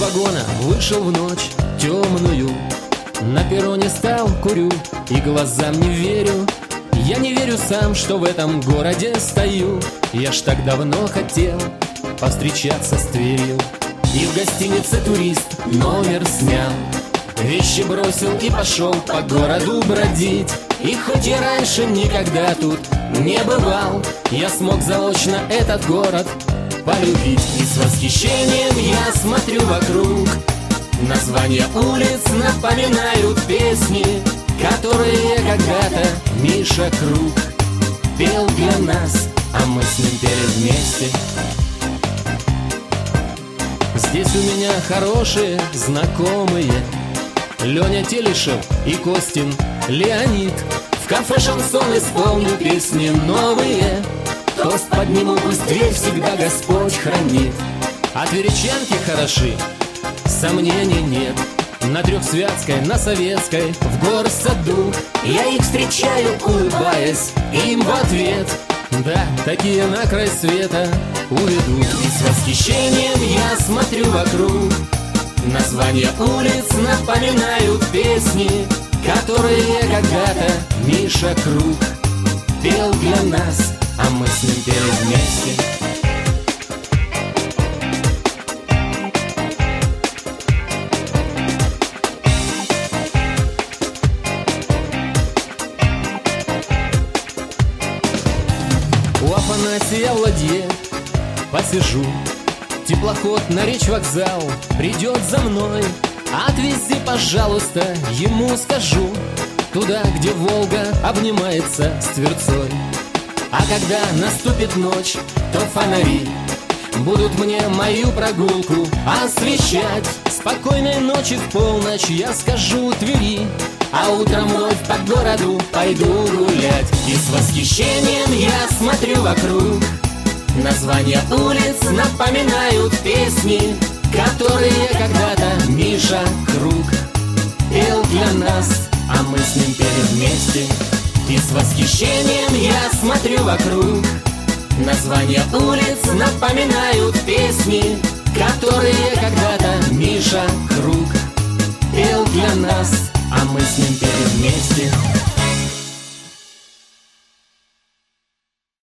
вагона вышел в ночь темную, на перроне стал, курю и глазам не верю. Я не верю сам, что в этом городе стою. Я ж так давно хотел повстречаться с Тверью. И в гостинице турист номер снял, вещи бросил и пошел по городу бродить. И хоть я раньше никогда тут не бывал, я смог заочно этот город полюбить. И с восхищением я смотрю вокруг, названия улиц напоминают песни, которые когда-то Миша Круг пел для нас, а мы с ним пели вместе. Здесь у меня хорошие знакомые: Леня Телешев и Костин Леонид. В кафе шансон исполню песни новые, тост подниму, пусть Тверь всегда Господь хранит. А тверичанки хороши, сомнений нет. На Трехсвятской, на Советской, в горсаду я их встречаю, улыбаясь им в ответ. Да, такие на край света уведут. И с восхищением я смотрю вокруг, названия улиц напоминают песни, которые когда-то Миша Круг пел для нас, а мы с ним пели вместе. У Афанасия в ладье посижу, теплоход на речь-вокзал придет за мной. Отвези, пожалуйста, ему скажу, туда, где Волга обнимается с Тверцой. А когда наступит ночь, то фонари будут мне мою прогулку освещать. Спокойной ночи в полночь я скажу Твери, а утром вновь по городу пойду гулять. И с восхищением я смотрю вокруг, названия улиц напоминают песни, которые когда-то Миша Круг пел для нас, а мы с ним пели вместе. И с восхищением я смотрю вокруг, названия улиц напоминают песни, которые когда-то Миша Круг пел для нас, а мы с ним пели вместе.